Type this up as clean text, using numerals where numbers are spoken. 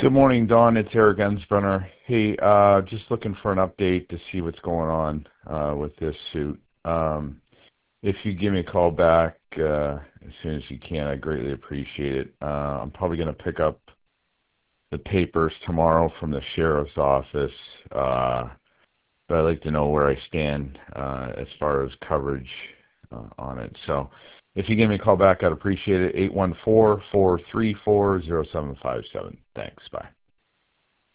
Good morning, Dawn. It's Eric Ensbrunner. Hey, just looking for an update to see what's going on with this suit. If you give me a call back as soon as you can, I greatly appreciate it. I'm probably going to pick up the papers tomorrow from the sheriff's office, but I'd like to know where I stand as far as coverage on it. So if you give me a call back, I'd appreciate it. 814-434-0757. Thanks. Bye.